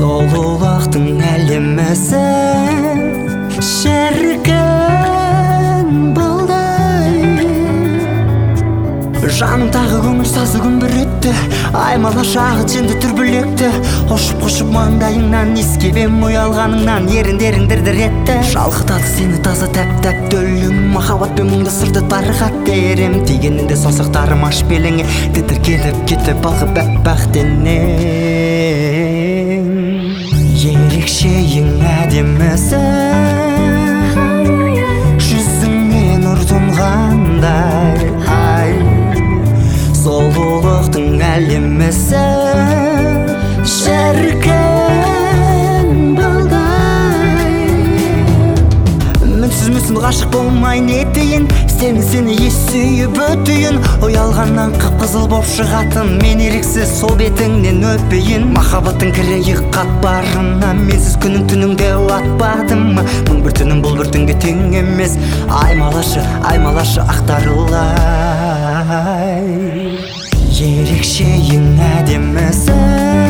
Сұлулықтың әлемісің шіркін балдай. Жанымдағы көңіл сазы күн бір өтті, аймала шағы жеңді түрбілекті. Қошып маңдайыңнан иіскебем ұялғаныңнан, еріндерің дір-дір етті. Шалқытады сені таза тәп-тәп төлің, махаббатпен мұңды сырды тарқат дерем. Дегенінде саусақтарым аш беліңе, тітіркеніп кетіп балқып әппақ денең. Ерекшең әдемісің, жүзіңе нұр тұнғандай. Сұлулықтың әлемісің шіркін балдай. Мінсіз мүсін ғашық болмай не дейін, сені ес сүйіп өтейін. Ұялғаннан қып-қызыл боп шығатын, мен еріксіз сол бетіңнен өпейін. Махаббаттың кірейік қатпарына менсіз күнің түніңде атпадым. Мың бір түнім бұл бір түнге тең емес, аймалашы ақтарылай. Ерекшең әдемісің